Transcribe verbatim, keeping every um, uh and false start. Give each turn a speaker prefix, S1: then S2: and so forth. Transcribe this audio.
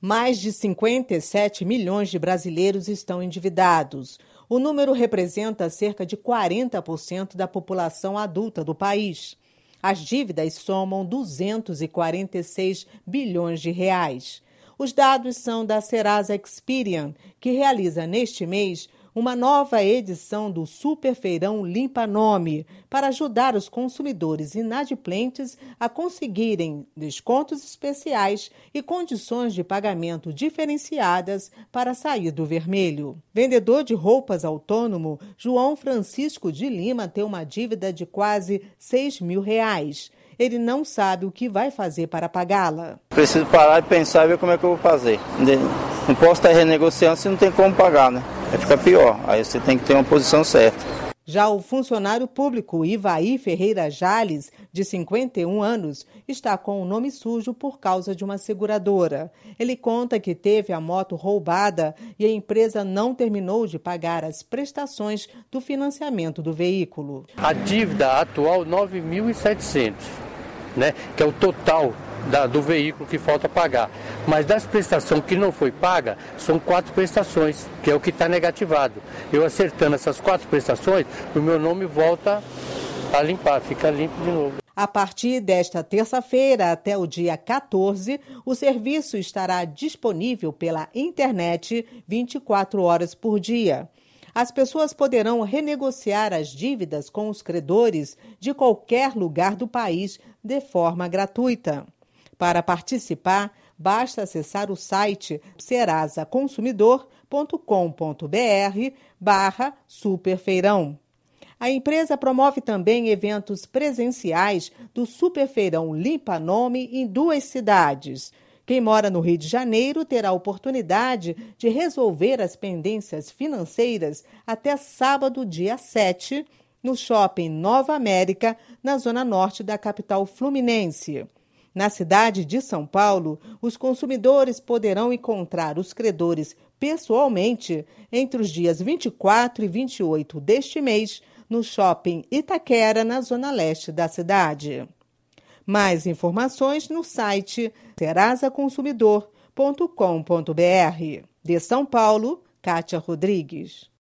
S1: Mais de cinquenta e sete milhões de brasileiros estão endividados. O número representa cerca de quarenta por cento da população adulta do país. As dívidas somam duzentos e quarenta e seis bilhões de reais. Os dados são da Serasa Experian, que realiza neste mês uma nova edição do Super Feirão Limpa Nome para ajudar os consumidores inadimplentes a conseguirem descontos especiais e condições de pagamento diferenciadas para sair do vermelho. Vendedor de roupas autônomo, João Francisco de Lima tem uma dívida de quase seis mil reais. Ele não sabe o que vai fazer para pagá-la.
S2: Preciso parar e pensar e ver como é que eu vou fazer. Não posso estar renegociando se não tem como pagar, né? Aí fica pior, aí você tem que ter uma posição certa.
S1: Já o funcionário público Ivaí Ferreira Jales, de cinquenta e um anos, está com o nome sujo por causa de uma seguradora. Ele conta que teve a moto roubada e a empresa não terminou de pagar as prestações do financiamento do veículo.
S3: A dívida atual nove mil e setecentos, né, que é o total Da, do veículo que falta pagar. Mas das prestações que não foi paga, são quatro prestações, que é o que está negativado. Eu acertando essas quatro prestações, o meu nome volta a limpar, fica limpo de novo.
S1: A partir desta terça-feira até o dia quatorze, o serviço estará disponível pela internet vinte e quatro horas por dia. As pessoas poderão renegociar as dívidas com os credores de qualquer lugar do país de forma gratuita. Para participar, basta acessar o site serasaconsumidor ponto com ponto br barra superfeirão. A empresa promove também eventos presenciais do Superfeirão Limpa Nome em duas cidades. Quem mora no Rio de Janeiro terá a oportunidade de resolver as pendências financeiras até sábado, dia sete, no Shopping Nova América, na zona norte da capital fluminense. Na cidade de São Paulo, os consumidores poderão encontrar os credores pessoalmente entre os dias vinte e quatro e vinte e oito deste mês, no Shopping Itaquera, na zona leste da cidade. Mais informações no site serasa consumidor ponto com ponto br. De São Paulo, Kátia Rodrigues.